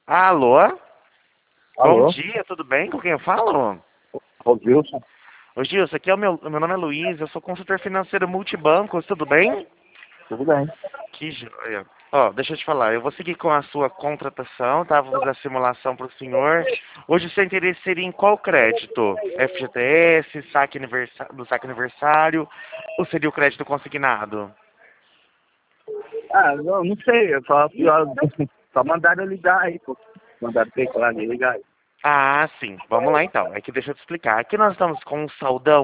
Alô? Bom Alô? dia, tudo bem? Com quem eu falo? Ô, Wilson? Ô Gilson, aqui é meu nome é Luiz, eu sou consultor financeiro multibancos, tudo bem? Tudo bem. Que joia. Ó, deixa eu te falar, eu vou seguir com a sua contratação, tá? Vou fazer a simulação para o senhor. Hoje o seu interesse seria em qual crédito? FGTS, do saque aniversário, ou seria o crédito consignado? Ah, não sei, só mandaram eu ligar aí, pô. Mandaram teclar e ligar aí. Ah, sim. Vamos lá então. É que deixa eu te explicar. Aqui nós estamos com um saldão